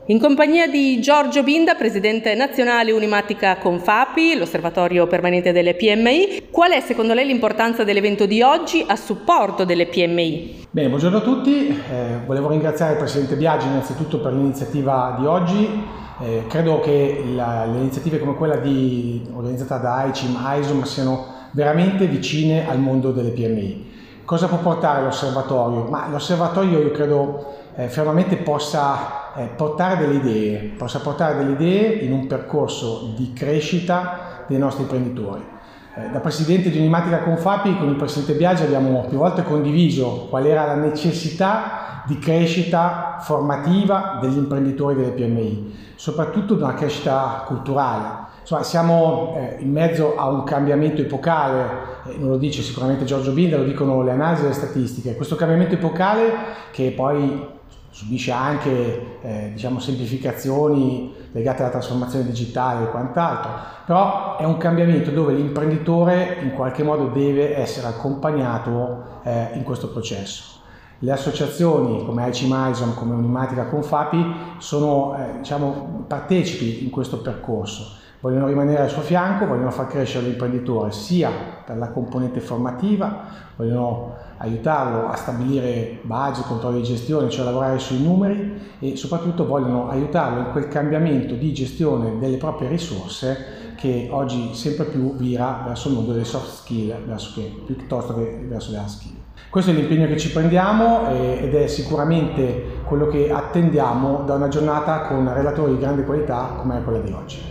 In compagnia di Giorgio Binda, presidente nazionale Unimatica Confapi, l'osservatorio permanente delle PMI, qual è secondo lei l'importanza dell'evento di oggi a supporto delle PMI? Bene, buongiorno a tutti. Volevo ringraziare il presidente Biagi innanzitutto per l'iniziativa di oggi. Credo che le iniziative come quella organizzata da AICIM, AISOM siano veramente vicine al mondo delle PMI. Cosa può portare l'osservatorio? L'osservatorio io credo fermamente possa portare delle idee in un percorso di crescita dei nostri imprenditori. Da presidente di Unimatica Confapi con il presidente Biagi abbiamo più volte condiviso qual era la necessità di crescita formativa degli imprenditori delle PMI, soprattutto di una crescita culturale. Insomma, siamo in mezzo a un cambiamento epocale, non lo dice sicuramente Giorgio Binda, lo dicono le analisi e le statistiche. Questo cambiamento epocale che poi subisce anche semplificazioni legate alla trasformazione digitale e quant'altro, però è un cambiamento dove l'imprenditore in qualche modo deve essere accompagnato in questo processo. Le associazioni come AICIM, AISOM, come Unimatica Confapi sono partecipi in questo percorso. Vogliono rimanere al suo fianco, vogliono far crescere l'imprenditore sia per la componente formativa, vogliono aiutarlo a stabilire budget, controlli di gestione, cioè lavorare sui numeri, e soprattutto vogliono aiutarlo in quel cambiamento di gestione delle proprie risorse che oggi sempre più vira verso il mondo delle soft skill piuttosto che verso le hard skill. Questo è l'impegno che ci prendiamo ed è sicuramente quello che attendiamo da una giornata con relatori di grande qualità come quella di oggi.